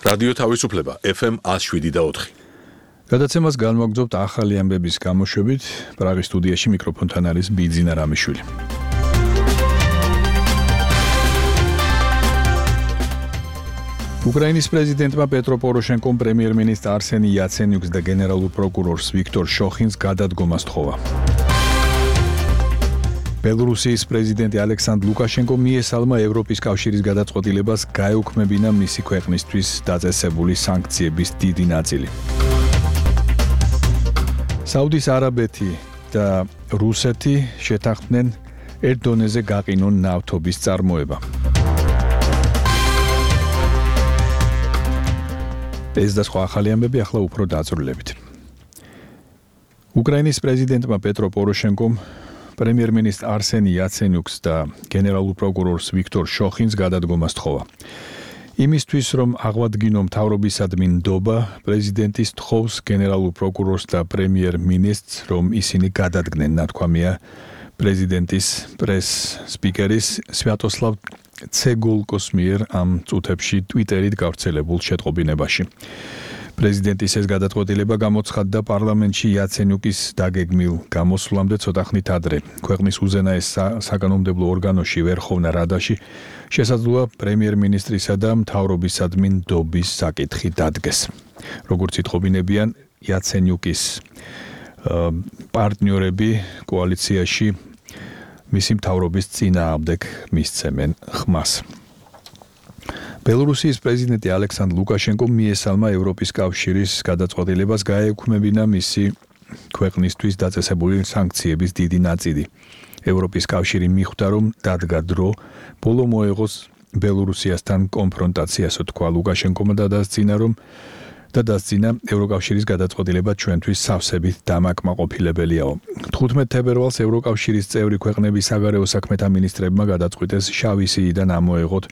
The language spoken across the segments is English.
რადიო თავისუფლება FM 107.4. გადაცემას განმოგზავნებთ ახალი ამბების გამოშვებით. პრაღის სტუდიაში მიკროფონთან არის ბიძინა რამიშვილი. უკრაინის პრეზიდენტმა პეტრო პოროშენკომ პრემიერ-მინისტრ არსენი იაცენიუკს და გენერალურ პროკურორს ვიქტორ შოხინს გადადგომა სთხოვა. ბელორუსიის პრეზიდენტი ალექსანდრ ლუკაშენკომ მიესალმა ევროპის კავშირის გადაწყვეტილებას გაეუქმებინა მისი ქვეყნისთვის დაწესებული სანქციების დიდი ნაწილი. საუდის არაბეთი და რუსეთი შეთანხმდნენ ერთ დონეზე გაყინონ ნავთობის წარმოება. ეს და სხვა ახალი ამბები ახლა უფრო დაწვრილებით. უკრაინის პრეზიდენტმა პეტრო პოროშენკომ პრემიერ-მინისტრ არსენი იაცენიუკს და გენერალურ პროკურორს ვიქტორ შოხინს გადადგომა სთხოვა. იმისთვის, რომ აღვადგინო მთავრობისადმი ნდობა, პრეზიდენტი სთხოვს გენერალურ პროკურორს და პრემიერ-მინისტრს, რომ ისინი გადადგნენ, ნათქვამია პრეზიდენტის პრეს-სპიკერის სვიატოსლავ ცეგოლკოს მიერ ამ წუთებში ტვიტერით გავრცელებულ შეტყობინებაში. პრეზიდენტის ეს გადაწყვეტილება გამოცხადდა პარლამენტში იაცენიუკის დაგეგმილ გამოსვლამდე ცოტა ხნით ადრე. ქვეყნის უზენაეს საკანონმდებლო ორგანოში ვერხოვნა რადაში შესაძლოა პრემიერ-მინისტრისა და მთავრობისადმი ნდობის საკითხი დადგეს. როგორც იტყობინებიან იაცენიუკის პარტნიორები კოალიციაში მისი მთავრობის წინააღმდეგ მისცემენ ხმას. ბელორუსიის პრეზიდენტი ალექსანდრ ლუკაშენკომ მიესალმა ევროპის კავშირის გადაწყვეტილებას გაეუქმებინა მისი ქვეყნისთვის დაწესებული სანქციების დიდი ნაწილი. ევროპის კავშირი მიხვდა, რომ დადგა დრო ბოლო მოეღოს ბელორუსიასთან კონფრონტაციასო თქვა ლუკაშენკომ და დასძინა ევროკავშირის გადაწყვეტილება ჩვენთვის სავსებით დამაკმაყოფილებელიაო. 15 თებერვალს ევროკავშირის წევრი ქვეყნების საგარეო საქმეთა მინისტრებმა გადაწყვიტეს შავი სიიდან ამოეღოთ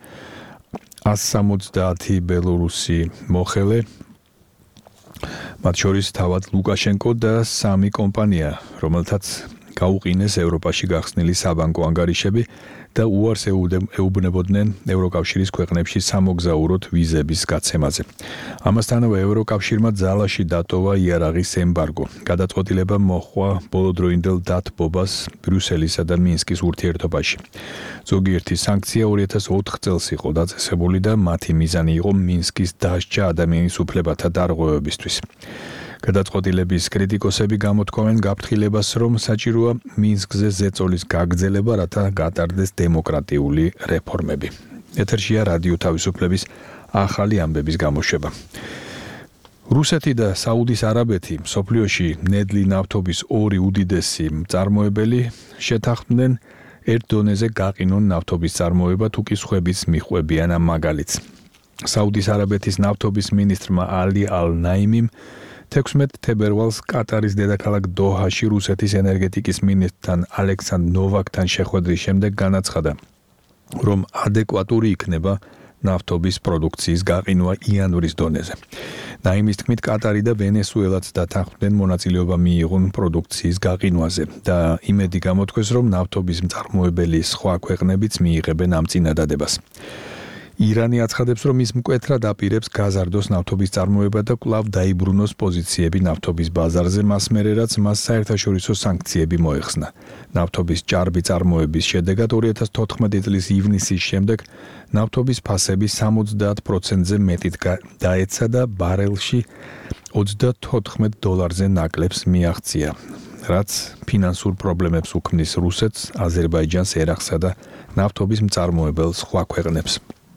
170 ბელორუსი მოხელე, მათ შორის თავად ლუკაშენკო და 3 კომპანია, რომელთაც გაუყინეს ევროპაში გახსნილი საბანკო ანგარიშები და უარს ეუბნებოდნენ ევროკავშირის ქვეყნებში სამოგზაუროდ ვიზების გაცემაზე. ამასთანავე ევროკავშირმა ძალაში დატოვა იარაღის ემბარგო. გადაწყვეტილება მოჰყვა ბოლოდროინდელ დათბობას ბრიუსელისა და მინსკის ურთიერთობაში. ზოგიერთი სანქცია 2004 წელს იყო დაწესებული და მათი მიზანი იყო მინსკის დასჯა ადამიანის უფლებათა დარღვევებისთვის. გადაწყვეტილების კრიტიკოსები გამოთქვამენ გაფრთხილებას, რომ საჭიროა მინსკზე ზეწოლის გაგრძელება, რათა გატარდეს დემოკრატიული რეფორმები. ეთერშია რადიო თავისუფლების ახალი ამბების გამოშვება. რუსეთი და საუდის არაბეთი მსოფლიოში ნედლი ნავთობის ორი უდიდესი მწარმოებელი შეთანხმდნენ ერთ დონეზე გაყინონ ნავთობის წარმოება, თუ კი სხვებიც მიჰყვებიან ამ მაგალითს. საუდის არაბეთის ნავთობის მინისტრმა ალი ალ-ნაიმიმ 16 თებერვალს კატარის დედაქალაქ დოჰაში რუსეთის ენერგეტიკის მინისტრთან ალექსანდრ ნოვაკთან შეხვედრის შემდეგ განაცხადა, რომ ადეკვატური იქნება ნავთობის პროდუქციის გაყინვა იანვრის დონეზე. ნაიმის თქმით, კატარი და ვენესუელაც დათანხმდნენ მონაწილეობა მიიღონ პროდუქციის გაყინვაზე და იმედი გამოთქვეს, რომ ნავთობის მწარმოებელი სხვა ქვეყნებიც მიიღებენ ამ წინადადებას. ირანი აცხადებს, რომ ის მკვეთრად აპირებს გაზარდოს ნავთობის წარმოება და კვლავ დაიბრუნოს პოზიციები ნავთობის ბაზარზე, მას მერე რაც მას საერთაშორისო სანქციები მოეხსნა. ნავთობის ჭარბი წარმოების შედეგად 2014 წლის ივნისის შემდეგ ნავთობის ფასები 70%-ზე მეტით დაეცა და ბარელში $34 ნაკლებს მიაღწია, რაც ფინანსურ პრობლემებს უქმნის რუსეთს, აზერბაიჯანს, ერაყსა და ნავთობის მწარმოებელ სხვა ქვეყნებს.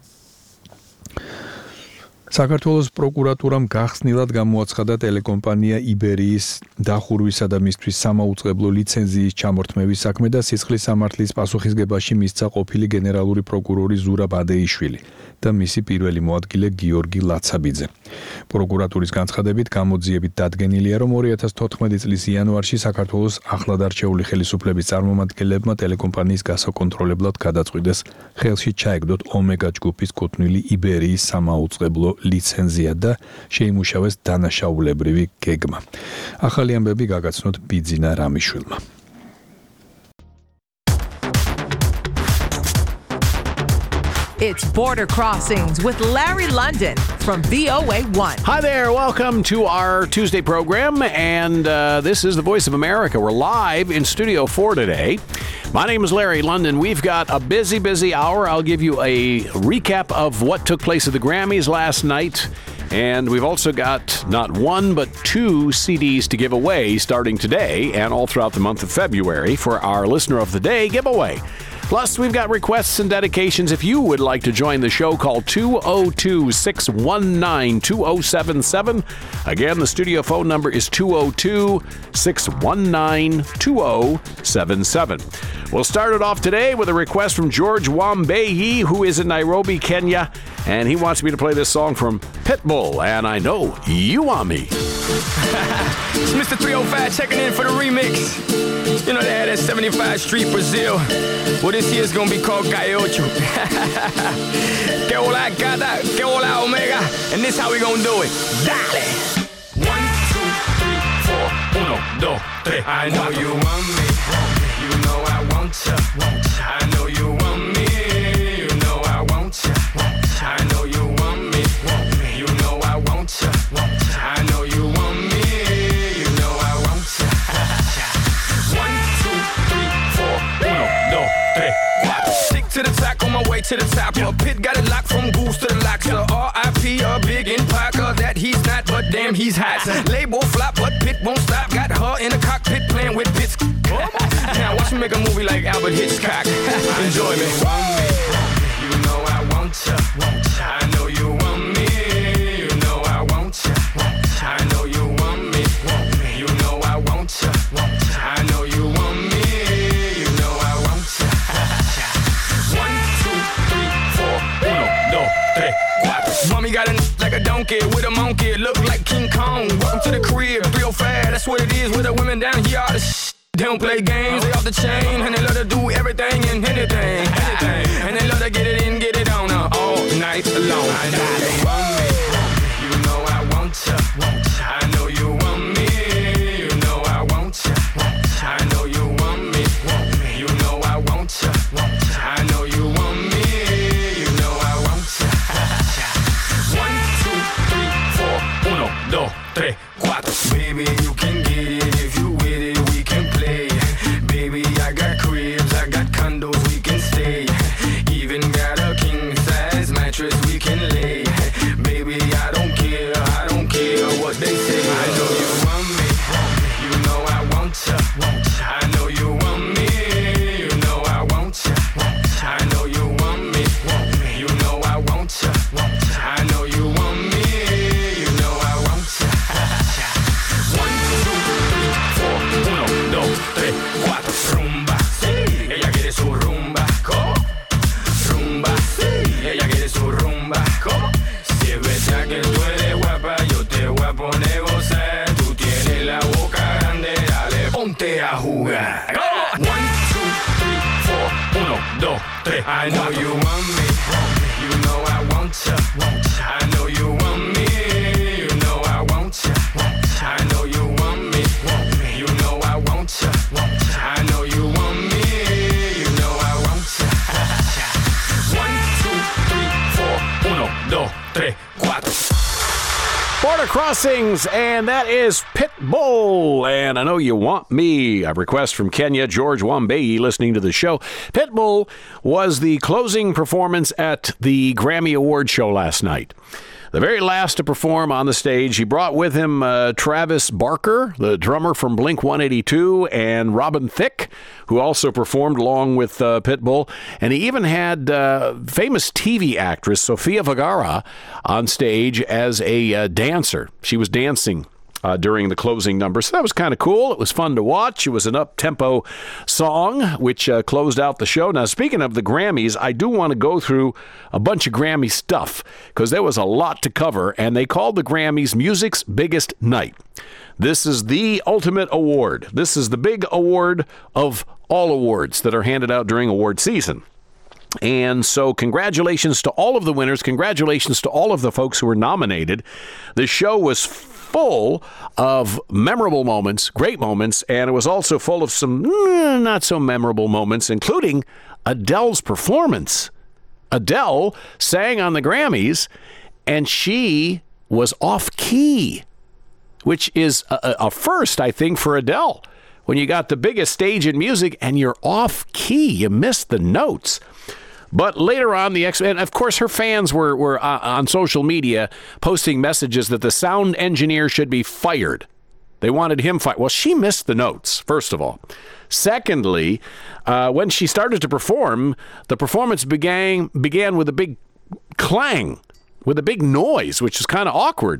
საქართველოს პროკურატურამ გახსნილად გამოაცხადა ტელეკომპანია იბერიის დახურვისა და მისთვის სამაუწყებლო ლიცენზიის ჩამორთმევის საქმე და სისხლის სამართლის პასუხისგებაში მისცა ყოფილი გენერალური პროკურორი ზურაბ ადეიშვილი და მისი პირველი მოადგილე გიორგი ლაცაბიძე. პროკურატურის განცხადებით გამოძიებით დადგენილია, რომ 2014 წლის იანვარში საქართველოს ახლად არჩეული ხელისუფლების წარმომადგენლებმა ტელეკომპანიის გასაკონტროლებლად გადაწყვიტეს ხელში ჩაეგდოთ ომეგა ჯგუფის კუთვნილი იბერიის სამაუწყებლო ლიცენზია და შეიმუშავეს დანაშაულებრივი გეგმა. ახალი ამბები გაგაცნოთ ბიძინა რამიშვილმა. It's Border Crossings with Larry London from VOA1. Hi there. Welcome to our Tuesday program. And this is the Voice of America. We're live in Studio 4 today. My name is Larry London. We've got a busy hour. I'll give you a recap of what took place at the Grammys last night. And we've also got not one, but two CDs to give away starting today and all throughout the month of February for our Listener of the Day giveaway. Plus, we've got requests and dedications. If you would like to join the show, call 202-619-2077. Again, the studio phone number is 202-619-2077. We'll start it off today with a request from George Wambeyi, who is in Nairobi, Kenya, and he wants me to play this song from Pitbull, and I Know You Want Me. It's Mr. 305 checking in for the remix. You know, they had that 75 Street, Brazil. Well, this year's gonna be called Gaiocho. Que hola gata, que hola omega. And this how we gonna do it. Dale! 1, 2, 3, 4, 1, 2, 3. I know you want me. You know I want ya. I know you want me. You know I want ya. I know you want me. You know I want ya. I know you want me. You know I want ya. 1, 2, 3, 4, 1, 2, 3, 4. Stick to the track on my way to the top. A pit got it locked from goose to the locks. R.I.P. a big in Parker that he's not, but damn he's hot. Label flop, but Pit won't stop. Got her in the cockpit playing with bits. Now watch me make a movie like Albert Hitchcock. Enjoy me. You know I want ya. I know you want me. You know I want ya. I know you want me. You know I want ya. I know you want me. You know I want ya. 1, 2, 3, 4, 1, 2, 3, 4. Mommy got a like a donkey with a monkey. Look like King Kong. Welcome to the crib. 305. That's what it is with the women down here. All the they don't play games, they off the chain, and they love to do everything and anything. And they love to get it in, get it on all night long. I know you want me, you know I want ya. I know you want me, you know I want ya. I know you want me, you know I want ya. I know you want me, you know I want ya. 1, 2, 3, 4, 1, 2, 3, 4. Baby, you can get it if you with it. Baby, I got cribs, I got condos we can stay. Even got a king-size mattress we can lay. Baby, I don't care what they say. I know you want me, you know I want ya. I know you want me, you know I want ya. I know you want me, you know I want ya. I know you want me, you know I want ya. 1, 2, 3, 4, 1, 2, 3, 4. Rumba, sí, ella quiere su rumba. ¿Cómo? Rumba, sí, ella quiere su rumba. ¿Cómo? Si es verdad que tú eres guapa, yo te voy a poner gozar. Tú tienes la boca grande, dale, ponte a jugar. 1, 2, 3, 4, 1, 2, 3. I know you want me, you know I want ya. I know you want me, you know I want ya. I know you want me, you know I want ya. I know you want me, you know I want ya. 1, 2, 3, 4, 1, 2, 3, 4. Border Crossings, and that is Pitbull, and I Know You Want Me. A request from Kenya, George Wambeyi, listening to the show. Pitbull was the closing performance at the Grammy Award show last night. The very last to perform on the stage, he brought with him Travis Barker, the drummer from Blink-182, and Robin Thicke, who also performed along with Pitbull. And he even had famous TV actress Sofia Vergara on stage as a dancer. She was dancing during the closing number. So that was kind of cool. It was fun to watch. It was an up-tempo song, which closed out the show. Now, speaking of the Grammys, I do want to go through a bunch of Grammy stuff because there was a lot to cover, and they called the Grammys Music's Biggest Night. This is the ultimate award. This is the big award of all awards that are handed out during award season. And so congratulations to all of the winners. Congratulations to all of the folks who were nominated. The show was full of memorable moments, great moments, and it was also full of some not so memorable moments, including Adele's performance. Adele sang on the Grammys, and she was off-key, which is a first, I think, for Adele. When you got the biggest stage in music and you're off-key, you missed the notes. But later on, and of course, her fans were on social media posting messages that the sound engineer should be fired. They wanted him fired. Well, she missed the notes, first of all. Secondly, when she started to perform, the performance began with a big clang, with a big noise, which is kind of awkward.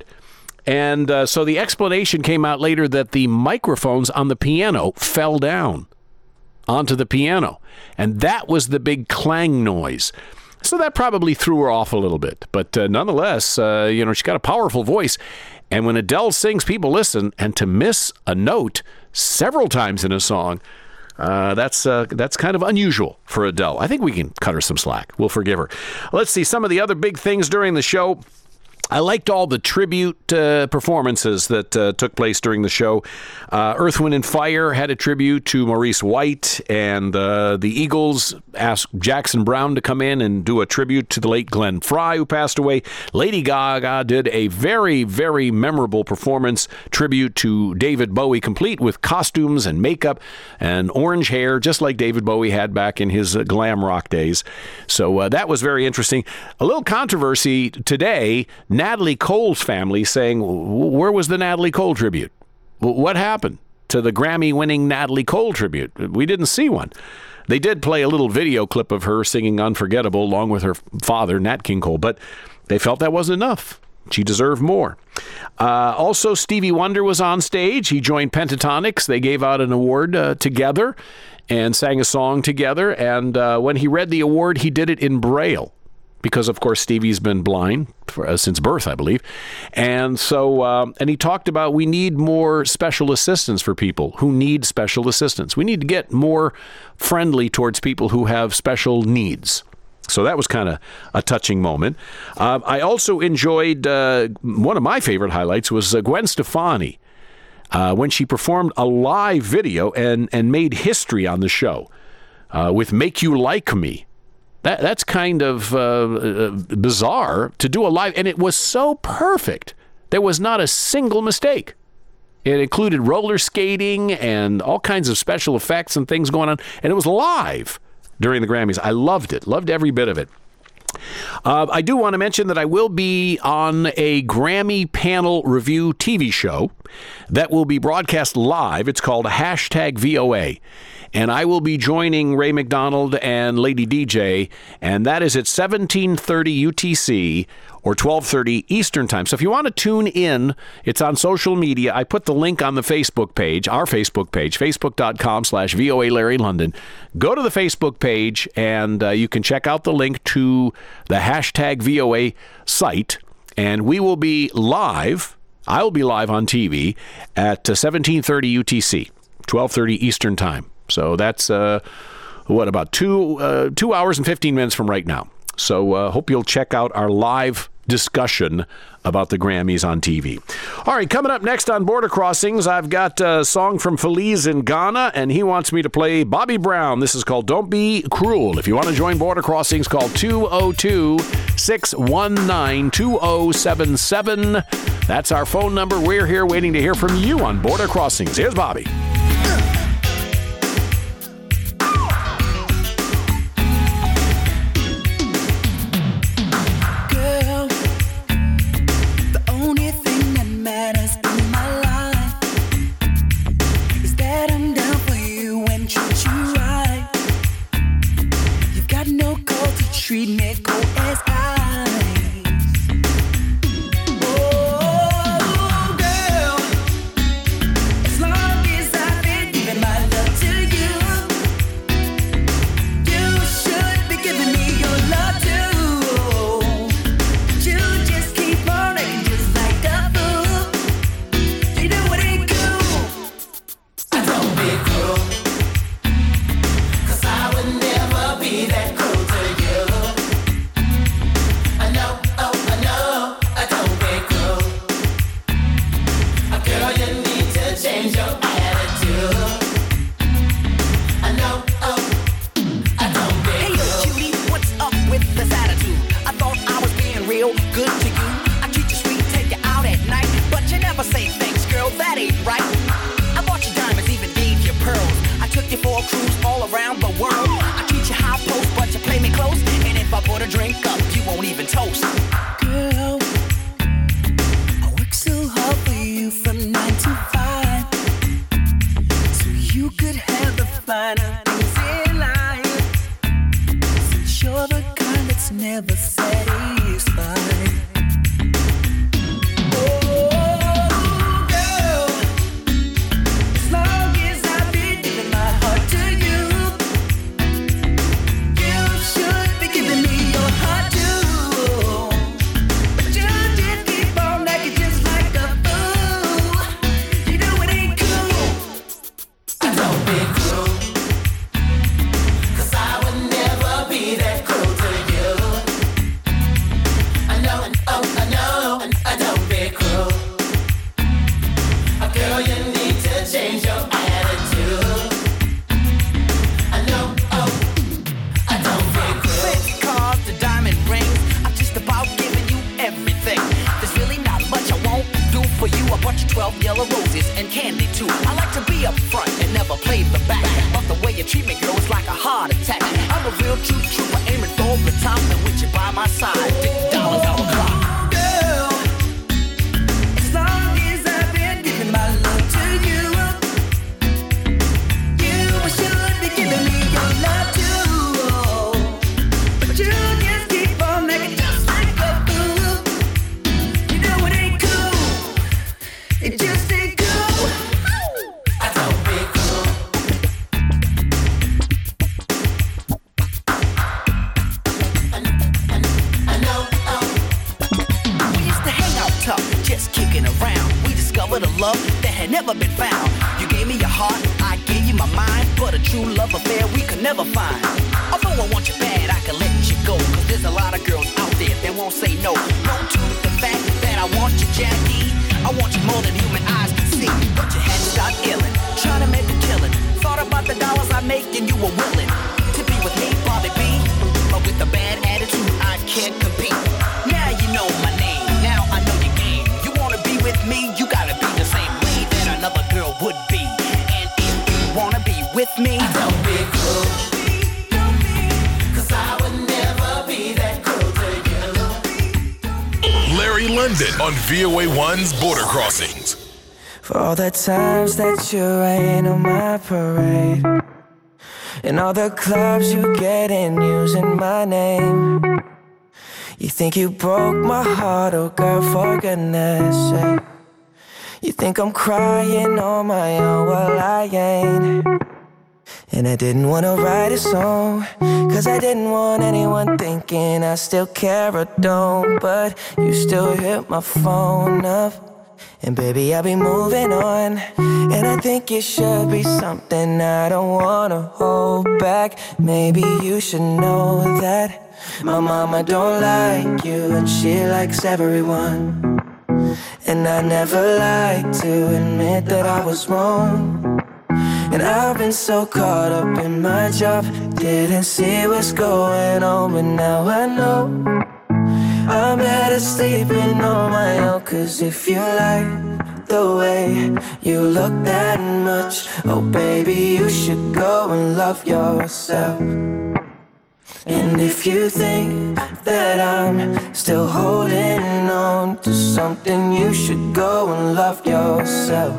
And so the explanation came out later that the microphones on the piano fell down onto the piano. And that was the big clang noise. So that probably threw her off a little bit. But nonetheless, she's got a powerful voice. And when Adele sings, people listen. And to miss a note several times in a song, that's kind of unusual for Adele. I think we can cut her some slack. We'll forgive her. Let's see some of the other big things during the show. I liked all the tribute performances that took place during the show. Earth, Wind & Fire had a tribute to Maurice White, and the Eagles asked Jackson Browne to come in and do a tribute to the late Glenn Frey, who passed away. Lady Gaga did a very, very memorable performance tribute to David Bowie, complete with costumes and makeup and orange hair, just like David Bowie had back in his glam rock days. So that was very interesting. A little controversy today. Natalie Cole's family saying, where was the Natalie Cole tribute? What happened to the Grammy-winning Natalie Cole tribute? We didn't see one. They did play a little video clip of her singing Unforgettable along with her father, Nat King Cole, but they felt that wasn't enough. She deserved more. Also, Stevie Wonder was on stage. He joined Pentatonix. They gave out an award together and sang a song together. And when he read the award, he did it in Braille. Because, of course, Stevie's been blind since birth, I believe. And so, and he talked about we need more special assistance for people who need special assistance. We need to get more friendly towards people who have special needs. So that was kind of a touching moment. I also enjoyed, one of my favorite highlights was Gwen Stefani, when she performed a live video and made history on the show with Make You Like Me. That's kind of bizarre to do a live, and it was so perfect. There was not a single mistake. It included roller skating and all kinds of special effects and things going on, and it was live during the Grammys. I loved it, loved every bit of it. I do want to mention that I will be on a Grammy panel review TV show that will be broadcast live. It's called #VOA. And I will be joining Ray McDonald and Lady DJ, and that is at 17:30 UTC or 12:30 Eastern Time. So if you want to tune in, it's on social media. I put the link on the Facebook page, our Facebook page, facebook.com/VOA Larry London. Go to the Facebook page, and you can check out the link to the #VOA site, and we will be live. I will be live on TV at 17:30 UTC, 12:30 Eastern Time. So that's, about 2 hours and 15 minutes from right now. So hope you'll check out our live discussion about the Grammys on TV. All right, coming up next on Border Crossings, I've got a song from Feliz in Ghana, and he wants me to play Bobby Brown. This is called Don't Be Cruel. If you want to join Border Crossings, call 202-619-2077. That's our phone number. We're here waiting to hear from you on Border Crossings. Here's Bobby. Treat me cold as ice. Oh, girl, as long as I've been giving my love to you, you should be giving me your love too. You just keep on acting just like a fool. You know what ain't cool. Don't be cruel, 'cause I would never be that cruel. Change your attitude. I know, I don't be. Hey, yo, cutie, what's up with this attitude? all around the world. I treat you high post, but you play me close. And if I put a drink up, you won't even toast. Girl, I work so hard for you from 9 to 5, so you could have the finer things in life. Since you're the kind that's never satisfied. Yellow roses and candy too. I like to be up front and never play the back. But the way you treat me, girl, is like a heart attack. I'm a real true trooper, aiming for the top. And with you by my side, $50 out the clock. Girl, as long as I've been giving my love to you, you should be giving me your love too. But you just keep on making just like a fool. You know it ain't cool. It just ain't cool. I don't be cool. I know. We used to hang out tough, just kicking around. We discovered a love that had never been found. You gave me your heart, I gave you my mind. But a true love affair we could never find. Although I want you bad, I can let you go. Cause there's a lot of girls out there that won't say no. No to the fact that I want you, Jackie. I want you more than human eyes can see. But you had to start illin', trying to make a killing. Thought about the dollars I make and you were willing to be with me, Bobby B. But with a bad attitude, I can't compete. Now you know my name, now I know your game. You wanna be with me, you gotta be the same way that another girl would be. And if you wanna be with me, don't be cruel. Cause I would never be that cruel to you. Larry London on VOA1's Border Crossings. For all the times that you rain on my parade, and all the clubs you get in using my name. You think you broke my heart, oh girl, for goodness sake. You think I'm crying on my own, well I ain't. And I didn't wanna write a song, cause I didn't want anyone thinking I still care or don't. But you still hit my phone up, and baby, I'll be moving on. And I think it should be something I don't wanna hold back. Maybe you should know that my mama don't like you, and she likes everyone. And I never like to admit that I was wrong. And I've been so caught up in my job, didn't see what's going on. But now I know I'm better sleeping on my own. Cause if you like the way you look that much, oh baby, you should go and love yourself. And if you think that I'm still holding on to something, you should go and love yourself.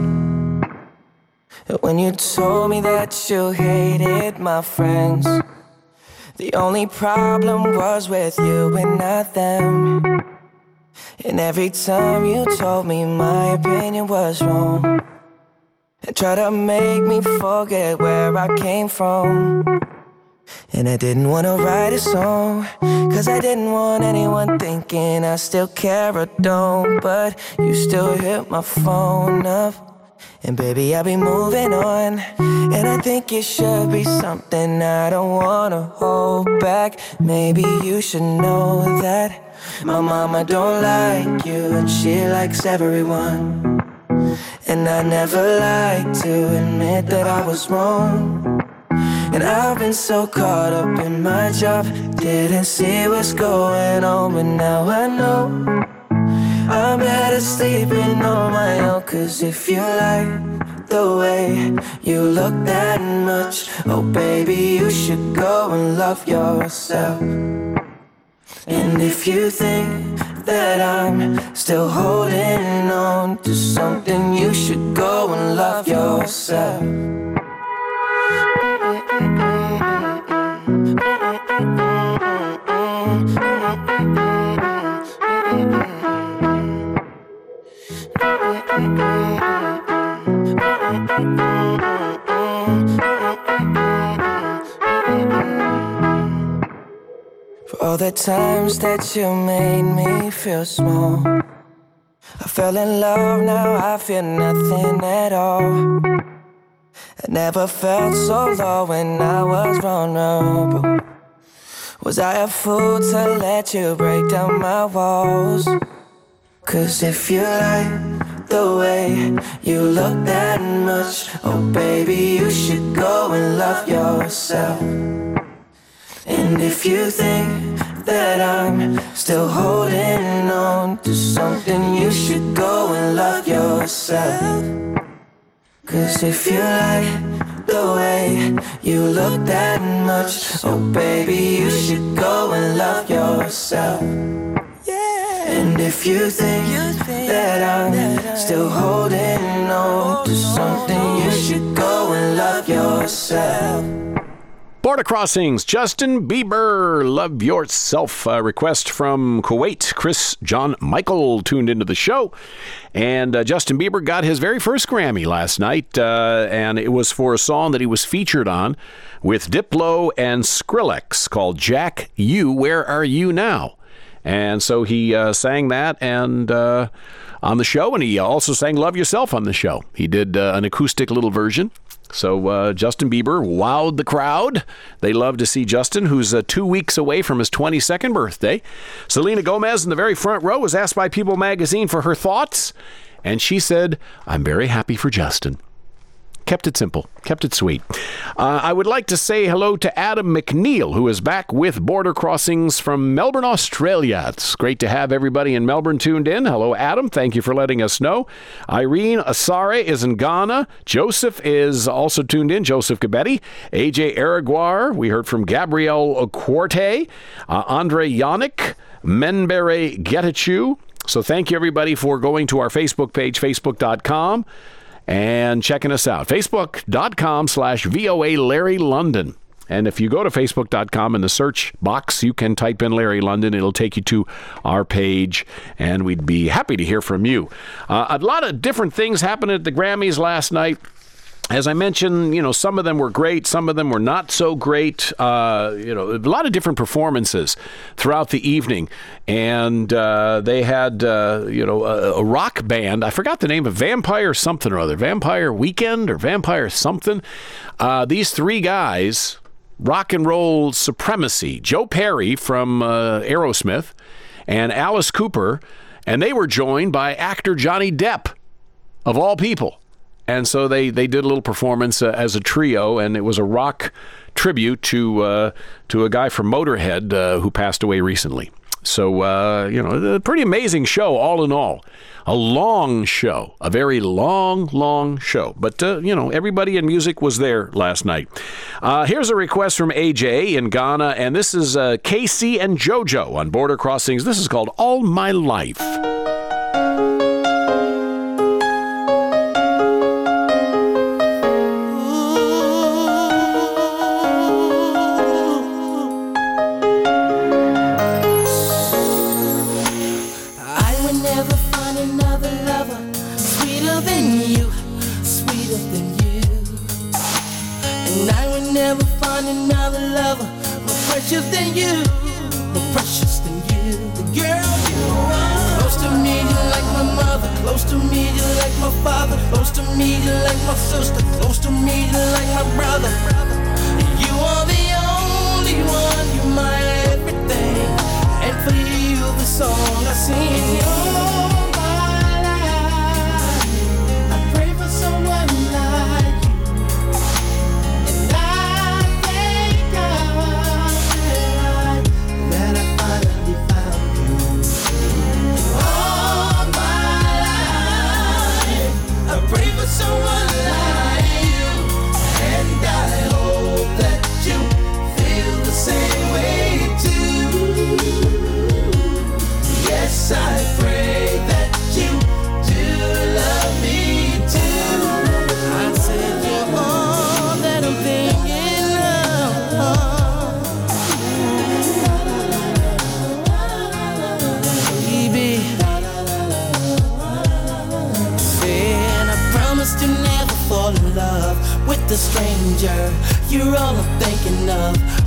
When you told me that you hated my friends, the only problem was with you and not them. And every time you told me my opinion was wrong, and tried to make me forget where I came from. And I didn't wanna write a song, cause I didn't want anyone thinking I still care or don't. But you still hit my phone up, and baby, I'll be moving on. And I think it should be something I don't wanna hold back. Maybe you should know that my mama don't like you, and she likes everyone. And I never like to admit that I was wrong. And I've been so caught up in my job, didn't see what's going on. But now I know I'm better sleeping on my own. Cause if you like the way you look that much. Oh baby, you should go and love yourself. And if you think that I'm still holding on to something, you should go and love yourself. For all the times that you made me feel small, I fell in love, now I feel nothing at all. I never felt so low when I was vulnerable. Was I a fool to let you break down my walls? 'Cause if you like the way you look that much, oh baby, you should go and love yourself. And if you think that I'm still holding on to something, you should go and love yourself. 'Cause if you like the way you look that much, oh baby, you should go and love yourself. And if you think that I'm still holding on to something, you should go and love yourself. Border Crossings, Justin Bieber, Love Yourself. Request from Kuwait. Chris John Michael tuned into the show. And Justin Bieber got his very first Grammy last night, and it was for a song that he was featured on with Diplo and Skrillex called Jack U, Where Are You Now? And so he sang that and on the show, and he also sang Love Yourself on the show. He did an acoustic little version. So Justin Bieber wowed the crowd. They love to see Justin, who's 2 weeks away from his 22nd birthday. Selena Gomez in the very front row was asked by People magazine for her thoughts, and she said, "I'm very happy for Justin." Kept it simple, kept it sweet. I would like to say hello to Adam McNeil, who is back with Border Crossings from Melbourne, Australia. It's great to have everybody in Melbourne tuned in. Hello, Adam. Thank you for letting us know. Irene Asare is in Ghana. Joseph is also tuned in, Joseph Gabetti. AJ Araguar. We heard from Gabrielle Quarte. Andre Yannick. Menbere Getachew. So thank you, everybody, for going to our Facebook page, facebook.com. and checking us out. Facebook.com/VOA Larry London. And if you go to Facebook.com in the search box, you can type in Larry London. It'll take you to our page, and we'd be happy to hear from you. A lot of different things happened at the Grammys last night. As I mentioned, some of them were great, some of them were not so great. A lot of different performances throughout the evening. And they had, a rock band. I forgot the name of Vampire something or other. Vampire Weekend or Vampire something. These three guys, Rock and Roll Supremacy. Joe Perry from Aerosmith and Alice Cooper. And they were joined by actor Johnny Depp, of all people. And so they did a little performance as a trio, and it was a rock tribute to a guy from Motorhead who passed away recently. So, a pretty amazing show all in all. A long show, a very long, long show. But, everybody in music was there last night. Here's a request from AJ in Ghana, and this is Casey and JoJo on Border Crossings. This is called All My Life. Precious than you, more precious than you, the girl you are. Close to me, you like my mother. Close to me, you like my father. Close to me, you like my sister. Close to me, you like my brother. You are the only one, you're my everything. And for you, the song I sing. All my life, I pray for someone like you. And I thank God that I finally found you. All my life, I pray for someone like you.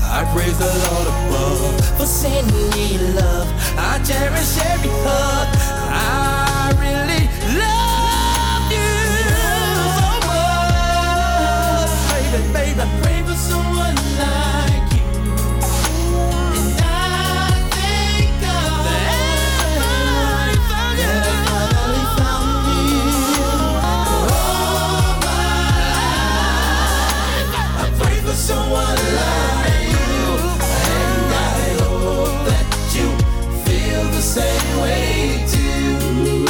I praise the Lord above for sending me love. I cherish every hug. I really love you so much, baby, baby. I pray for someone like you. Someone like you, and I hope that you feel the same way too.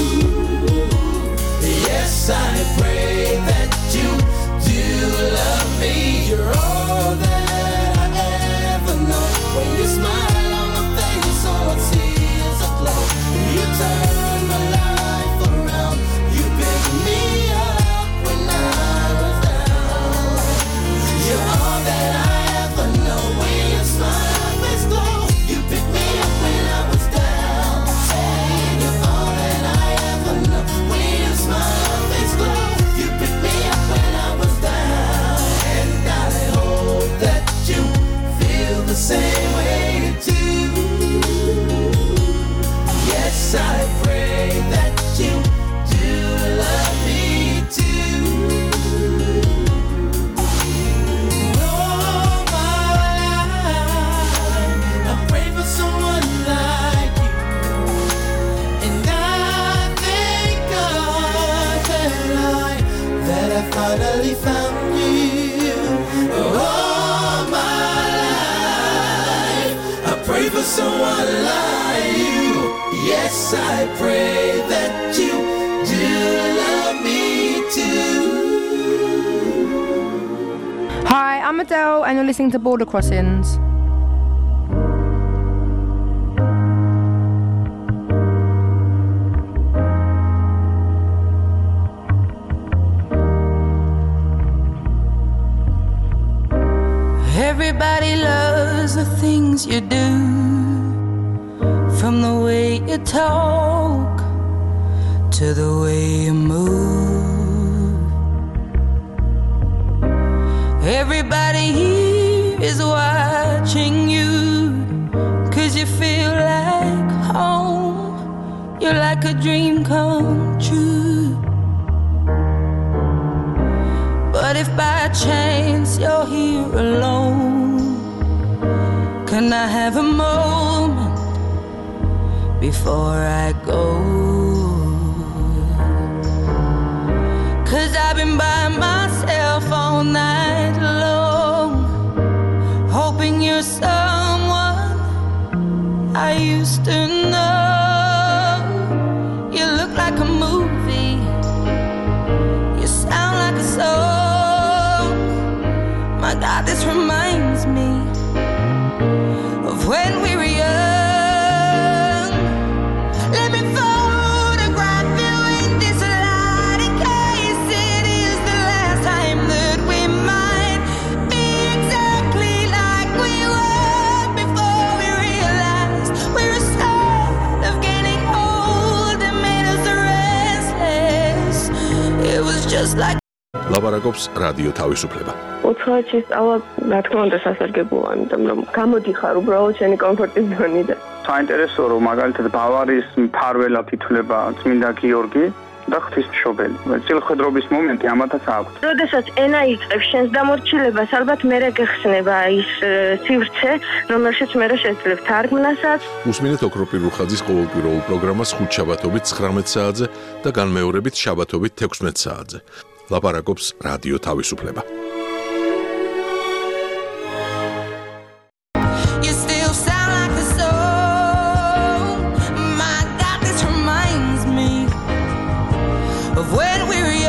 Yes, I pray that you do love me. You're all that I ever know. When you smile on my face, all I see is a glow. You turn my life around. You pick me up when I was down. You're all that I ever know. When you smile, face glow. You picked me up when I was down. You're all that I ever know. When you smile, face glow. You picked me up when I was down. And I hope that you feel the same way too. Yes, I pray that you do love me too. Someone like you, and I thank God that I finally found you. All my life, I pray for someone like you. Yes, I pray that you do love me too. Hi, I'm Adele, and you're listening to Border Crossings. Everybody loves the things you do, from the way you talk to the way you move. Everybody here is watching you, 'cause you feel like home. You're like a dream come true. But if by chance you're here alone, can I have a moment before I go? 'Cause I've been by myself all night long, hoping you're someone I used to know. You look like a movie, you sound like a song. My God, this reminds me of when we were young. Let me photograph you in this light, in case it is the last time that we might be exactly like we were before we realized we're scared of getting old and made us restless. It was just like ლაპარაკობს რადიო თავისუფლება. უცხოეთში სწავლა, რა თქმა უნდა, სასარგებლოა, იმიტომ რომ გამოდიხარ უბრალოდ შენი კომფორტის ზონიდან. საინტერესო რომ მაგალითად ბავარიის მფარველად ითვლება წმინდა გიორგი და ღვთისმშობელი. წილხედრობის მომენტი ამათაც აქვს. როდესაც ენა იწყებს შენს დამორჩილებას, ალბათ მერე გეხსნება ის სივრცე, რომელშიც მერე შეძლებ თარგმნასაც. უსმინეთ ოქროპირ რუხაძის ყოველკვირეულ პროგრამას ხუთშაბათობით 19 საათზე და განმეორებით შაბათობით 16 საათზე. ლაპარაკობს რადიო თავისუფლება. you still sound like a song. My God, this reminds me of when we were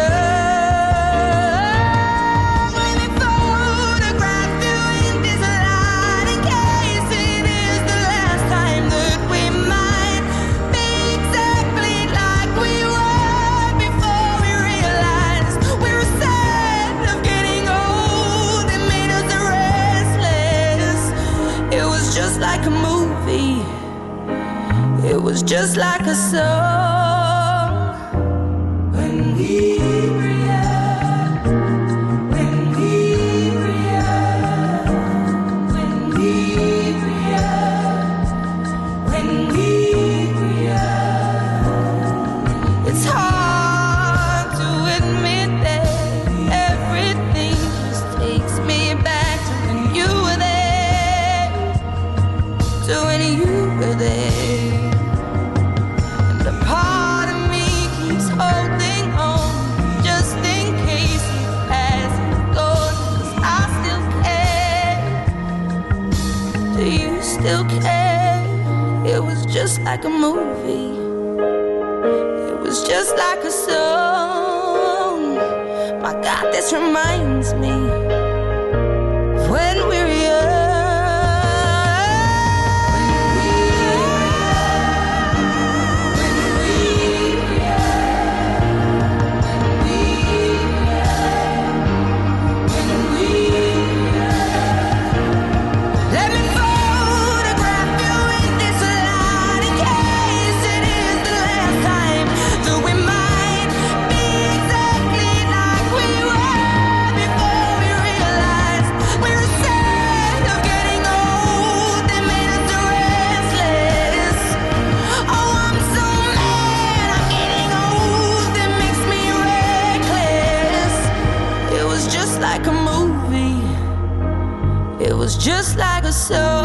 young. Let me photograph you in this light, in case it is the last time that we might be exactly like we were before we realized we were sad of getting old and made us restless. It was just like a movie, it was just like a song. When we were young, when we were young, when we It's hard to admit that everything just takes me back to when you were there, to when you were there. And a part of me keeps holding on just in case it hasn't gone, 'cause I still care. Do you still care? It was just like a movie. It was just like a song. My God, this reminds me of when we were young. Let me photograph you in this light in case it is the last time that we might be exactly like we were before we realized we were sad of getting old. They made us restless. Oh, I'm so mad I'm getting old. That makes me reckless. It was just like a movie. It was just like a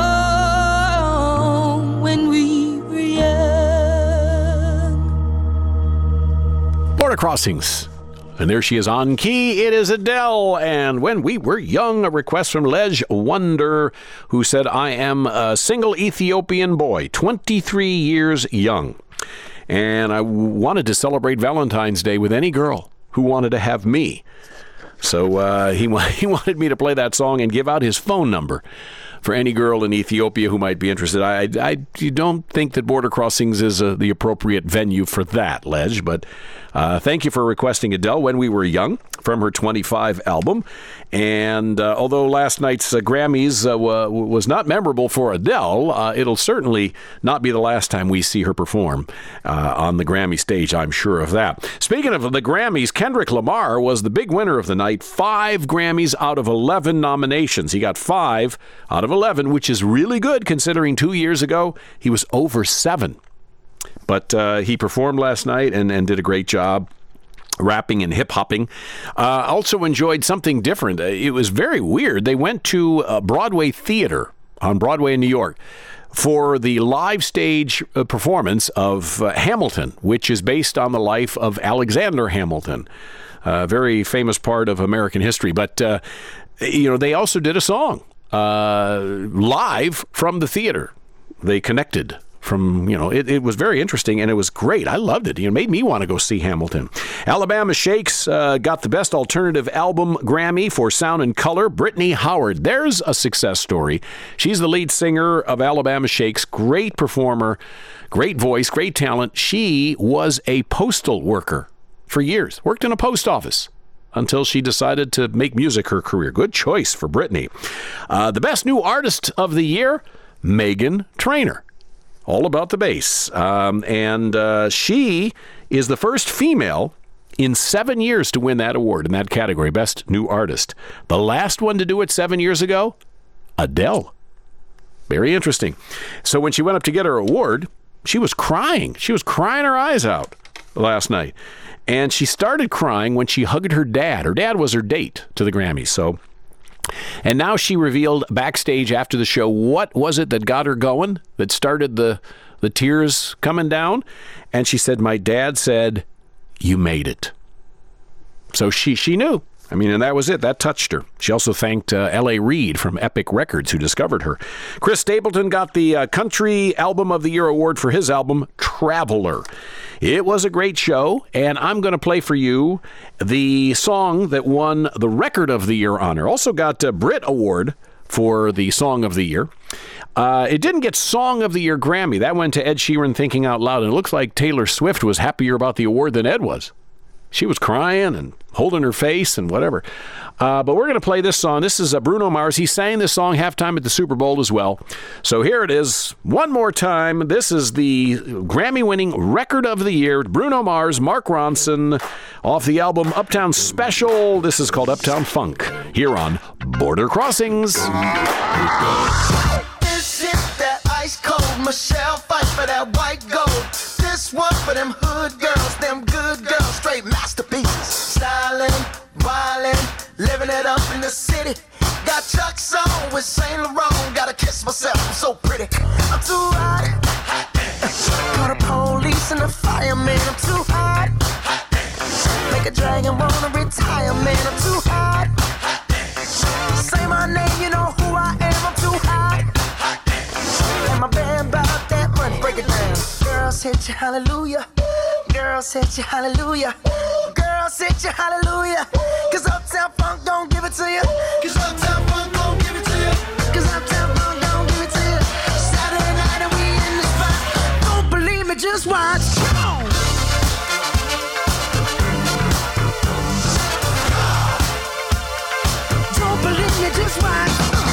song when we were young. Border Crossings. And there she is on key. It is Adele. And When We Were Young, a request from Lej Wonder, who said, I am a single Ethiopian boy, 23 years young. And I wanted to celebrate Valentine's Day with any girl who wanted to have me. So he wanted me to play that song and give out his phone number for any girl in Ethiopia who might be interested. I don't think that Border Crossings is the appropriate venue for that, Lej, but thank you for requesting Adele, When We Were Young, from her 25 album. And although last night's Grammys was not memorable for Adele, it'll certainly not be the last time we see her perform on the Grammy stage, I'm sure of that. Speaking of the Grammys, Kendrick Lamar was the big winner of the night, 5 Grammys out of 11 nominations. He got 5 out of 11, which is really good considering 2 years ago he was over 7. But he performed last night and did a great job rapping and hip-hopping. Also enjoyed something different. It was very weird. They went to Broadway Theater on Broadway in New York for the live stage performance of Hamilton, which is based on the life of Alexander Hamilton, a very famous part of American history. But, they also did a song live from the theater. They connected from, it was very interesting, and it was great. I loved it. It made me want to go see Hamilton. Alabama Shakes got the Best Alternative Album Grammy for Sound and Color. Brittany Howard, there's a success story. She's the lead singer of Alabama Shakes. Great performer, great voice, great talent. She was a postal worker for years, worked in a post office until she decided to make music her career. Good choice for Brittany. The Best New Artist of the Year, Meghan Trainor. All about the bass. And she is the first female in 7 years to win that award in that category, Best New Artist. The last one to do it 7 years ago, Adele. Very interesting. So when she went up to get her award, she was crying. She was crying her eyes out last night. And she started crying when she hugged her dad. Her dad was her date to the Grammys. And now she revealed backstage after the show what was it that got her going, that started the tears coming down. And she said, my dad said, you made it. So she knew. And that was it. That touched her. She also thanked L.A. Reid from Epic Records, who discovered her. Chris Stapleton got the Country Album of the Year award for his album, Traveler. It was a great show, and I'm going to play for you the song that won the Record of the Year honor. Also got a Brit Award for the Song of the Year. It didn't get Song of the Year Grammy. That went to Ed Sheeran, Thinking Out Loud, and it looks like Taylor Swift was happier about the award than Ed was. She was crying and holding her face and whatever. But we're going to play this song. This is Bruno Mars. He sang this song halftime at the Super Bowl as well. So here it is. One more time. This is the Grammy-winning Record of the Year. Bruno Mars, Mark Ronson, off the album Uptown Special. This is called Uptown Funk, here on Border Crossings. Michelle fight for that white gold. This one for them hood girls, them good girls, straight masterpieces. Styling, wildin', living it up in the city. Got Chuck's on with Saint Laurent. Gotta kiss myself, I'm so pretty. I'm too hot. Call the police and the fireman. I'm too hot. Make a dragon wanna retire, man. I'm too hot. Say my name, you know who I am. I'm too hot. And my band bout that money. Break it down. Girls hit you, hallelujah. Girls hit you, hallelujah. Girls hit you, hallelujah. Cause Uptown Funk don't give it to you. Cause Uptown Funk don't give it to you. Cause Uptown Funk don't give it to you. Saturday night and we in the spot. Don't believe me, just watch. Come on. Don't believe me, just watch.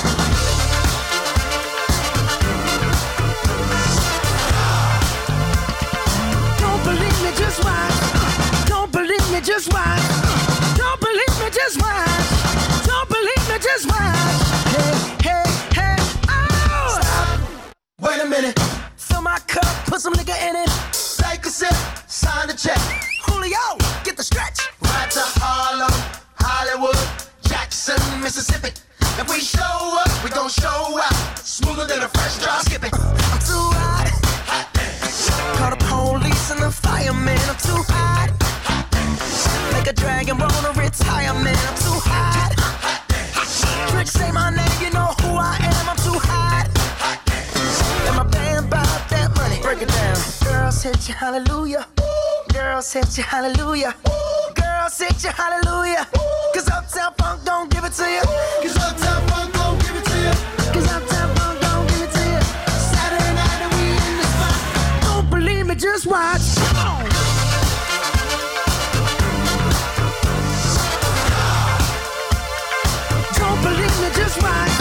Don't believe me, just watch. Don't believe me, just watch. Don't believe me, just watch. Don't believe me, just watch. Hey, hey, hey, oh! Stop. Wait a minute. Fill my cup, put some nigga in it. Take a sip, sign the check. Julio, get the stretch. Right to Harlem, Hollywood, Jackson, Mississippi. If we show up, we gon' show out. Smoother than a fresh drop skipping. I'm too hot. Call the police and the fireman. I'm too hot. Make a dragon wanna retire, man. I'm too hot. Trick, say my name, you know who I am. I'm too hot. And my band bout that money. Break it down. Girls hit you, hallelujah. Girls hit you, hallelujah. Girls hit you, hallelujah. Cause Uptown Funk don't give it to you. Cause Uptown Funk don't give it to you. Cause Uptown Funk don't give it to you. Saturday night and we in the spot. Don't believe me, just watch. Come on. Don't believe me, just watch.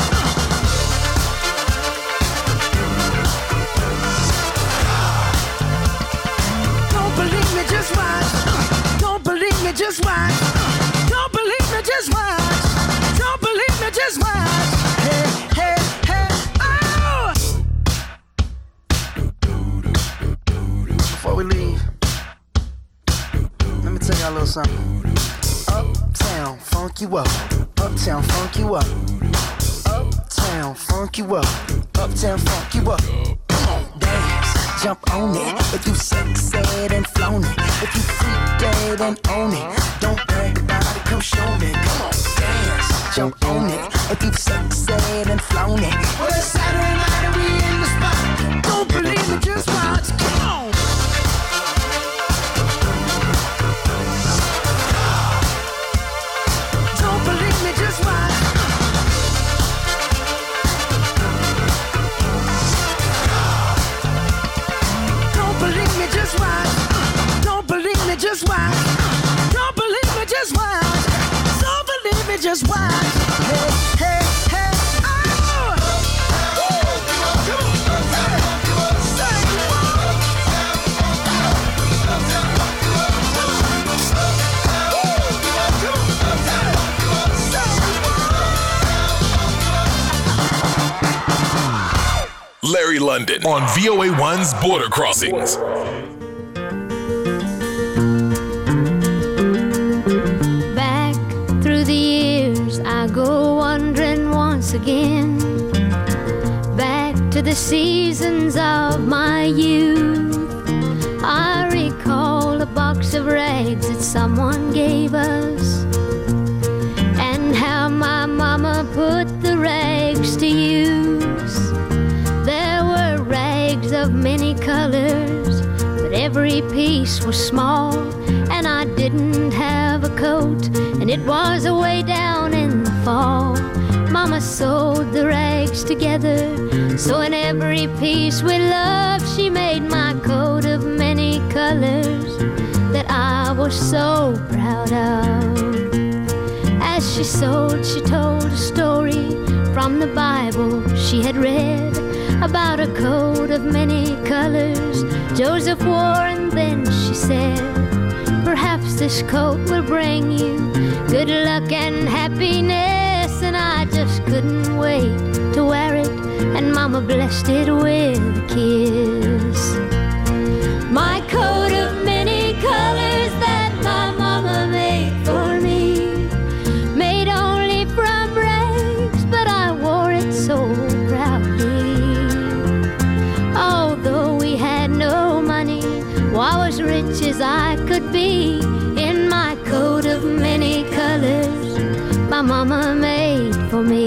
Don't believe me, just watch. Don't believe me, just watch. Don't believe me, just watch. Don't believe me, just watch. Hey, hey, hey, oh! Before we leave, let me tell y'all a little something. Uptown, funk you up. Uptown, funk you up. Uptown, funk you up. Uptown, funk you up. Come on, dance, jump on it. If you sexed and flown it. If you freak dead and own it. Don't brag about it, come show me. Come on, dance, jump on it. If you sexed and flown it. Well, it's Saturday night and we in the spot. Don't believe me, just watch. Come on. Don't believe me, just watch. Don't believe me, just watch. Don't believe me, just watch. Don't believe me, just watch. Don't believe me, just watch. Hey, hey, hey, oh! Larry London on VOA1's Border Crossings. Back through the years, I go wandering once again. Back to the seasons of my youth. I recall a box of rags that someone gave us, and how my mama put the rags to use. There were rags of many colors, but every piece was small, and I didn't have a coat, and it was away down in the fall. Mama sewed the rags together, so in every piece with love she made my coat of many colors that I was so proud of. As she sewed, she told a story from the Bible she had read about a coat of many colors Joseph wore, and then she said, perhaps this coat will bring you good luck and happiness. And I just couldn't wait to wear it, and Mama Mama blessed it with a kiss. My coat of many colors that my mama made for me, made only from rags, but I wore it so proudly. Although we had no money, well, I was rich as I could be, in my coat of many colors my mama made for me.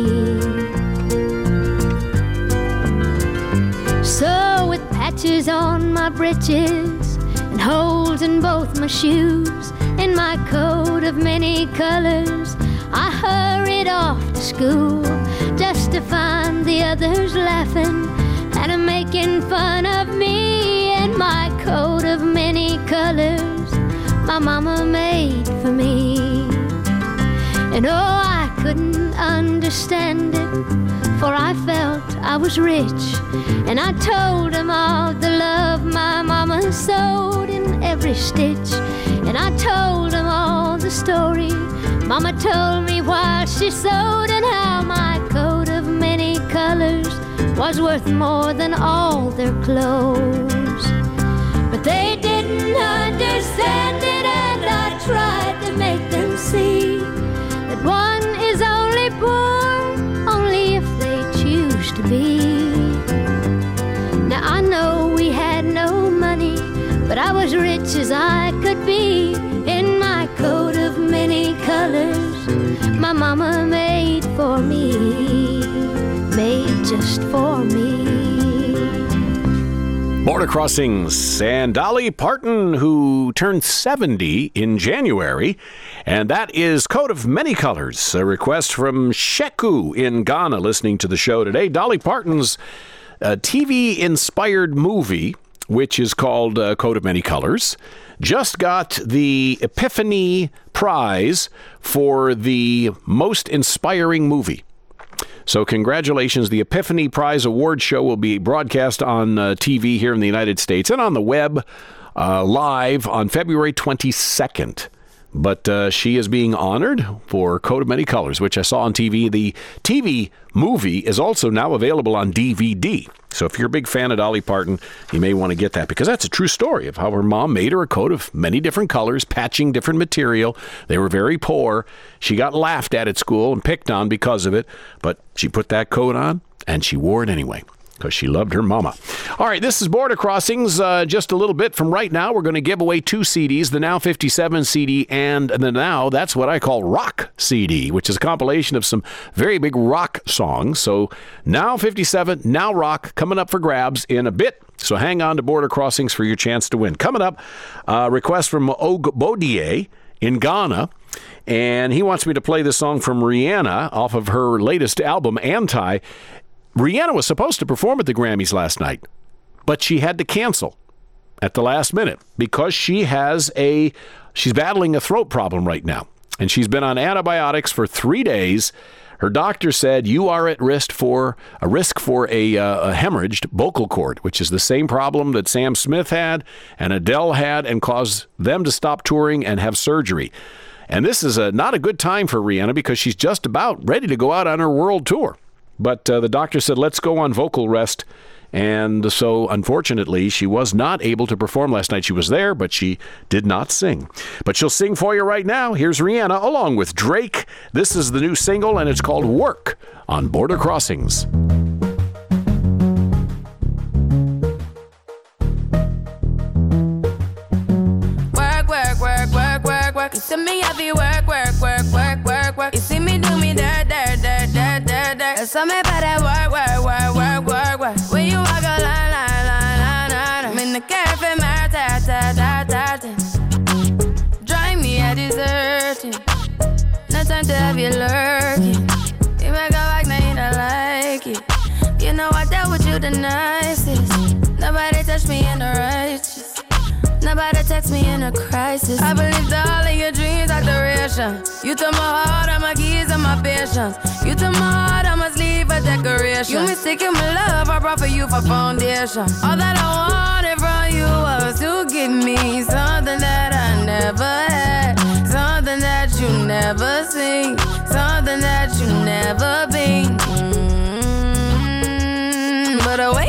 So with patches on my breeches and holes in both my shoes, in my coat of many colors I hurried off to school, just to find the others laughing and making fun of me. In my coat of many colors my mama made for me. And oh, I couldn't understand it, for I felt I was rich, and I told them all the love my mama sewed in every stitch. And I told them all the story mama told me while she sewed, and how my coat of many colors was worth more than all their clothes. But they didn't understand it, and I tried to make them see that one is only poor only if they choose to be. Now I know we had no money, but I was rich as I could be, in my coat of many colors my mama made for me, made just for me. Border Crossings and Dolly Parton, who turned 70 in January, and that is Coat of Many Colors, a request from Sheku in Ghana, listening to the show today. Dolly Parton's TV-inspired movie, which is called Coat of Many Colors, just got the Epiphany Prize for the most inspiring movie. So congratulations. The Epiphany Prize Award show will be broadcast on TV here in the United States and on the web live on February 22nd. But she is being honored for Coat of Many Colors, which I saw on TV. The TV movie is also now available on DVD. So if you're a big fan of Dolly Parton, you may want to get that, because that's a true story of how her mom made her a coat of many different colors, patching different material. They were very poor. She got laughed at school and picked on because of it, but she put that coat on and she wore it anyway, because she loved her mama. All right, this is Border Crossings. Just a little bit from right now, we're going to give away 2 CDs, the Now 57 CD and the Now, that's what I call Rock CD, which is a compilation of some very big rock songs. So Now 57, Now Rock, coming up for grabs in a bit. So hang on to Border Crossings for your chance to win. Coming up, request from Ogbodie in Ghana. And he wants me to play this song from Rihanna off of her latest album, Anti. Rihanna was supposed to perform at the Grammys last night, but she had to cancel at the last minute because she's battling a throat problem right now, and she's been on antibiotics for 3 days. Her doctor said you are at risk for a hemorrhaged vocal cord, which is the same problem that Sam Smith had and Adele had, and caused them to stop touring and have surgery. And this is not a good time for Rihanna, because she's just about ready to go out on her world tour. But the doctor said, let's go on vocal rest. And so, unfortunately, she was not able to perform last night. She was there, but she did not sing. But she'll sing for you right now. Here's Rihanna along with Drake. This is the new single, and it's called Work on Border Crossings. Work. You see me heavy work. You see me do me dirt. So me better work. When you walk a line. I'm in the cafe, drive me a deserting. No time to have you lurking. You make a back, now you don't like it. You know I dealt with you the nicest. Nobody touched me in the righteous. Nobody text me in a crisis. I believed all of your dreams are duration. You took my heart, all my keys, and my patience. You took my heart, I must leave a decoration. You mistaken my love, I brought for you for foundation. All that I wanted from you was to give me something that I never had, something that you never seen, something that you never been.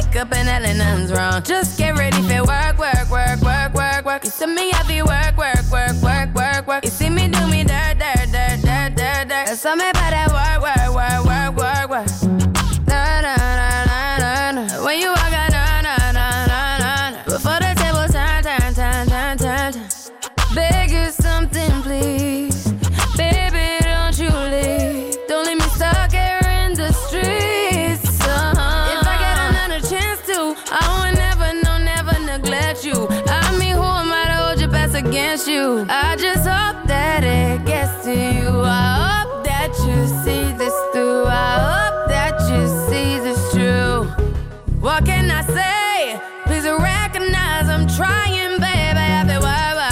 wake up and hell nothing's wrong. Just get ready for work, work, work, work, work, work. You see me happy work, work, work, work, work, work. You see me do me dirt, dirt, dirt, dirt, dirt, dirt. There's something about that work, work, work, work, work, work. Na na na na na na. When you walk out, na na na na na. Before the table turn, turn, turn, turn, turn, turn. Beg you something, please. Baby, don't you leave. Don't leave me stuck here in the streets. If I get another chance to, I would never, no, never neglect you. I mean, who am I to hold your best against you? I just hope that it gets to you. I hope that you see this through. I hope that you see this true. What can I say? Please recognize I'm trying, baby. I feel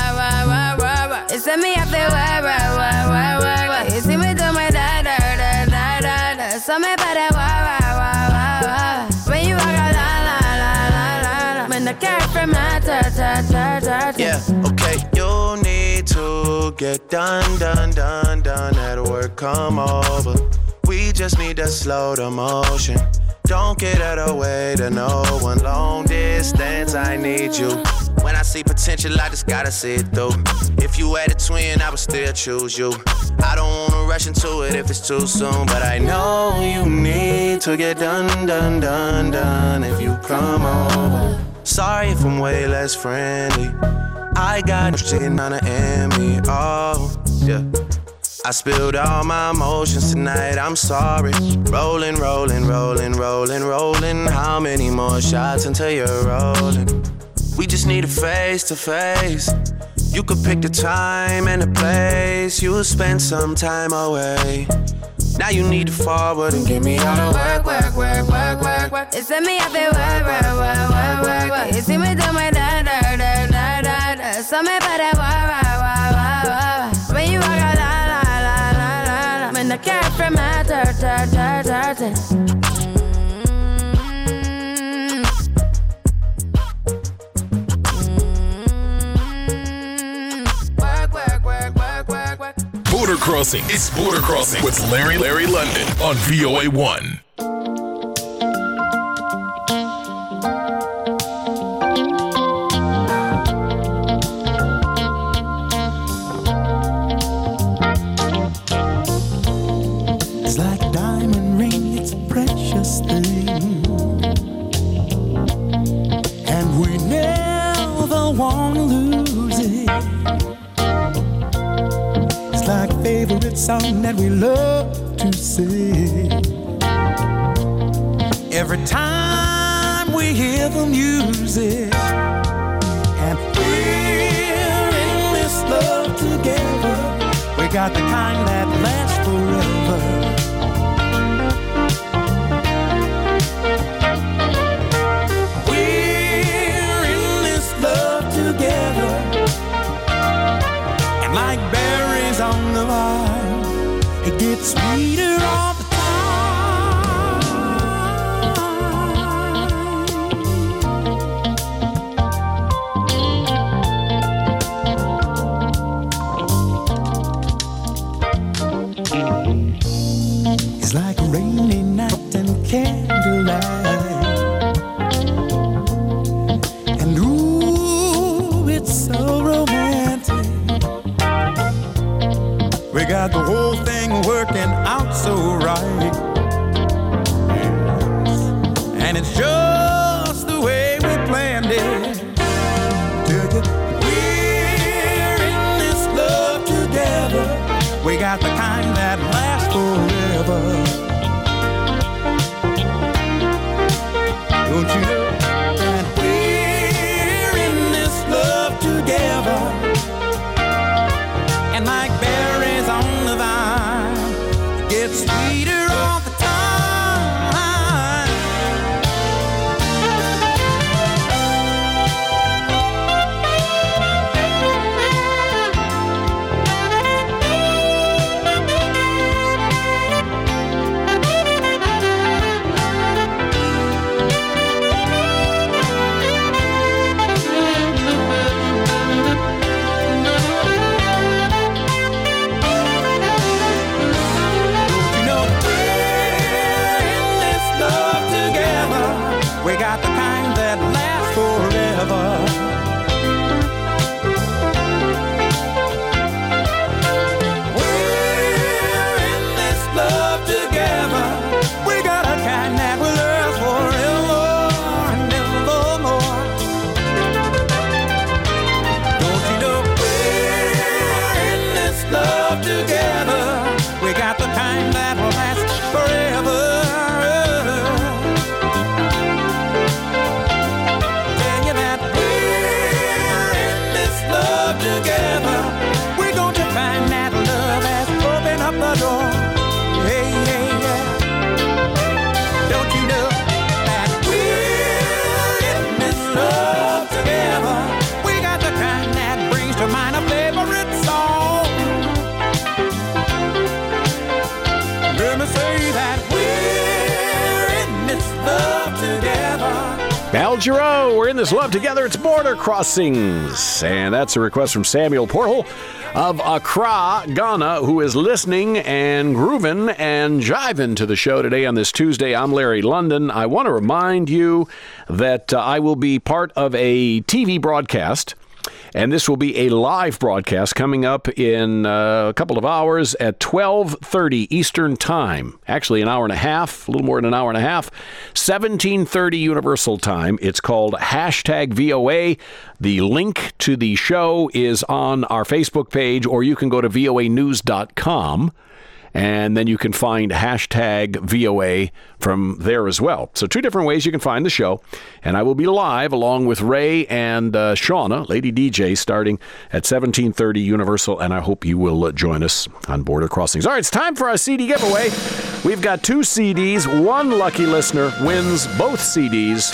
why. It's me, I feel why. You see me do my da da da da da da. Something about that why. When you walk out, la la la la la. When the cat from my ta ta ta ta. Yeah, okay. You need to get done, done, done, done. At work, come over. We just need to slow the motion. Don't get out of the way to no one. Long distance, I need you. When I see potential, I just gotta see it through. If you had a twin, I would still choose you. I don't wanna rush into it if it's too soon, but I know you need to get done, done, done, done if you come over. Sorry if I'm way less friendly. I got no shit on the enemy. Oh, yeah. I spilled all my emotions tonight, I'm sorry. Rolling, rolling, rolling, rolling, rolling. How many more shots until you're rolling? We just need a face to face. You could pick the time and the place. You'll spend some time away. Now you need to forward and get me out of work, work, work, work, work, work. It's me, I feel work, work, work, work, work, work. You see me do my da da da da da da. Something about that work. When you walk out, la la la la la la. When the cat from my dirt, dirt, dirt, dirt, dirt. Border Crossing. It's Border Crossing with Larry London on VOA1. It's like a diamond ring, it's a precious thing, and we never want to lose it. Like a favorite song that we love to sing. Every time we hear the music, and we're in this love together. We got the kind that lasts forever. We're in this love together, and like berries on the vine, it gets sweeter all the time. It's like a rainy night and candlelight, and ooh, it's so romantic. We got the whole thing working out so right, yes. And it's just the way we planned it. We're in this love together. We got the kind that lasts forever. Don't you know that we're in this love together? And like berries on the vine, it gets sweeter all the time. We got the kind that lasts forever. We're in this love together. We got a kind that will last forever and evermore. Don't you know we're in this love together? We got the kind that will last forever. Tell you that we're in this love together. We're going to find that love has opened up the door. Hey, hey, yeah. Don't you know that we're in this love together? We got the kind that brings to mind a favorite song. Let me say that we're in this love together. Al Jarreau, we're in this love together. It's Border Crossings. And that's a request from Samuel Portal of Accra, Ghana, who is listening and grooving and jiving to the show today on this Tuesday. I'm Larry London. I want to remind you that I will be part of a TV broadcast. And this will be a live broadcast coming up in a couple of hours at 12:30 Eastern Time. Actually, an hour and a half, a little more than an hour and a half. 17:30 Universal Time. It's called #VOA. The link to the show is on our Facebook page, or you can go to voanews.com. And then you can find #VOA from there as well. So 2 different ways you can find the show. And I will be live along with Ray and Shauna, Lady DJ, starting at 17:30 Universal. And I hope you will join us on Border Crossings. All right, it's time for our CD giveaway. We've got 2 CDs. One lucky listener wins both CDs.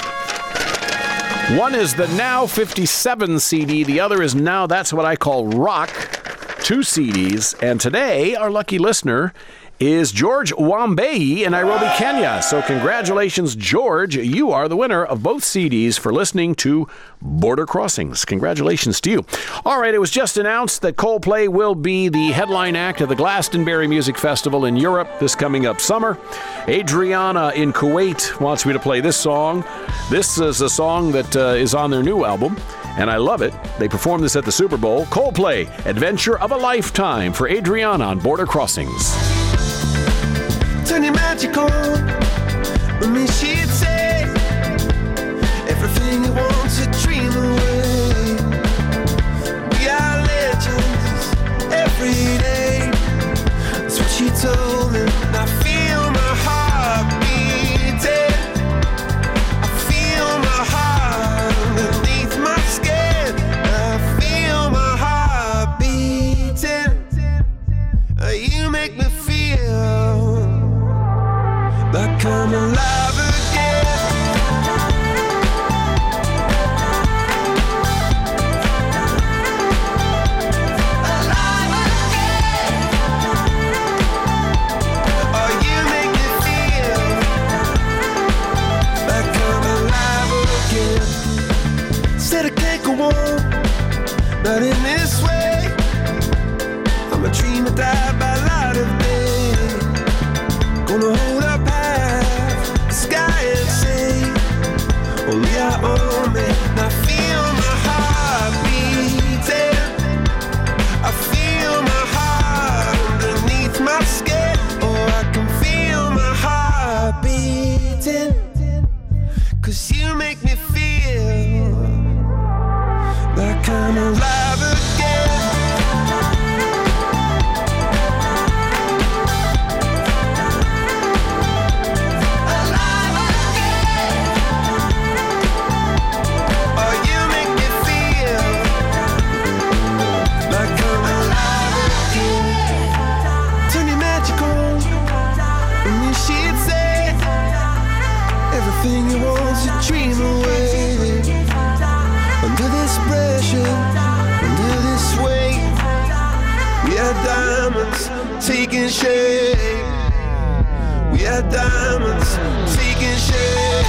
One is the Now 57 CD. The other is Now That's What I Call Rock. 2 CDs, and today our lucky listener is George Wambei in Nairobi, Kenya. So congratulations, George. You are the winner of both CDs for listening to Border Crossings. Congratulations to you. All right, it was just announced that Coldplay will be the headline act of the Glastonbury Music Festival in Europe this coming up summer. Adriana in Kuwait wants me to play this song. This is a song that is on their new album, and I love it. They performed this at the Super Bowl. Coldplay, Adventure of a Lifetime for Adriana on Border Crossings. Turn your magic on. With me she'd say everything you want to dream away. We are legends every day. That's what she told me. I feel my heart beating. I feel my heart underneath my skin. I feel my heart beating. You make me feel like I'm alive again. Alive again. Oh, you make me feel like I'm alive again. Said I can't go on, not in this way. I'm a dreamer, die by light of day. Gonna hold up half the sky and say, only I own me. And I feel my heart beating. I feel my heart underneath my skin. Oh, I can feel my heart beating. 'Cause you make me feel like I'm alive again. Everything you want to dream away. Under this pressure, under this weight, we are diamonds taking shape. We are diamonds taking shape.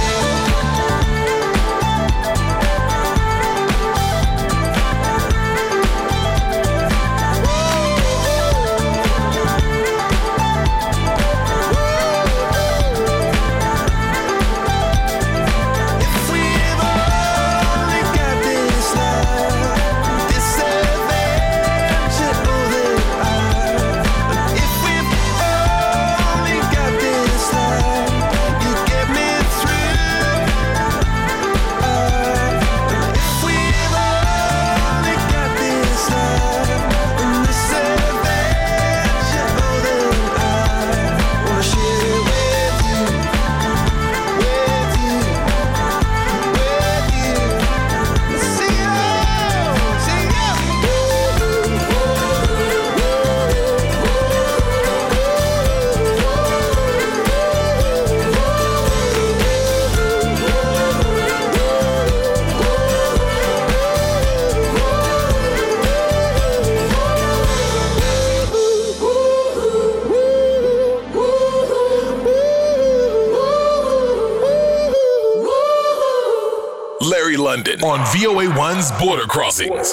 Larry London on VOA1's Border Crossings.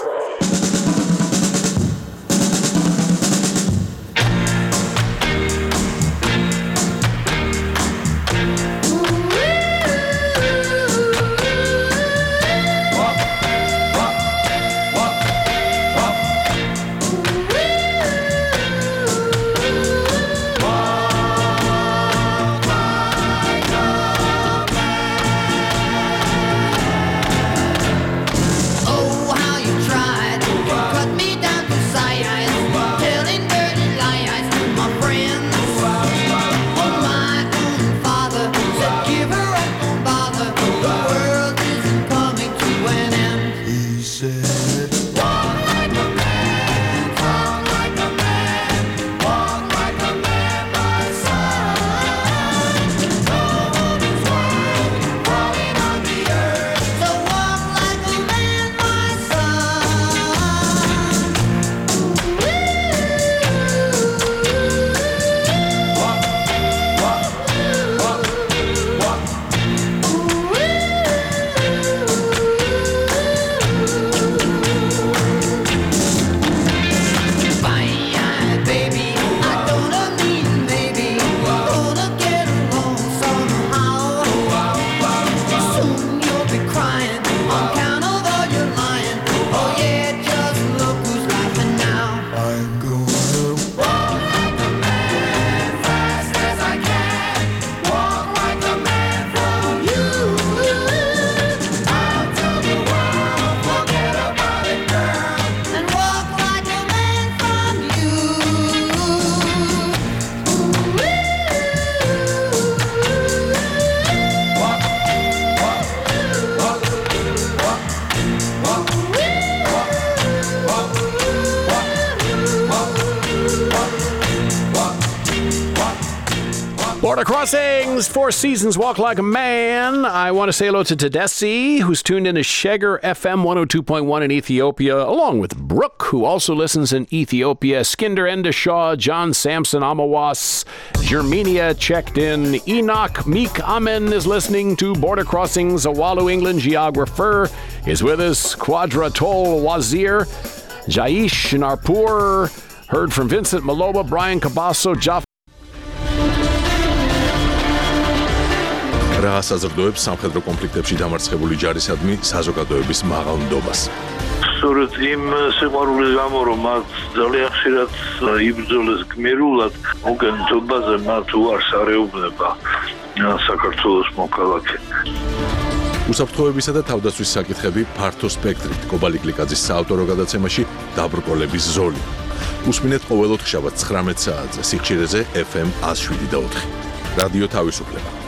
Border Crossings, Four Seasons, Walk Like a Man. I want to say hello to Tedessi, who's tuned in to Sheger FM 102.1 in Ethiopia, along with Brooke, who also listens in Ethiopia, Skinder Endeshaw, John Sampson Amawas, Germania checked in, Enoch Meek Amen is listening to Border Crossings, a Wallu England geographer is with us, Quadra Tol Wazir, Jaish Narpur, heard from Vincent Maloba, Brian Cabasso, Jaffa. რა საზრდოებს სამხედრო კონფლიქტებში დამარცხებული ჯარისადმი საზოგადოების მაღალ ნდობას. სწორედ იმ სიყვარულის გამო, რომ მათ ძალიან ხშირად იბრძოლეს გმირულად, მოგენთობაზე მათ უარს არეუბნება საქართველოს მოქალაქე. უსაფრთხოებისა და თავდაცვის საკითხები ფართო სპექტრით კობალი გლიკაძის საავტორო გადაცემაში დაბრკოლების ზოლი. უსმინეთ ყოველ ოთხშაბათს 19 საათზე სიხშირეზე FM 107.4. რადიო თავისუფლება.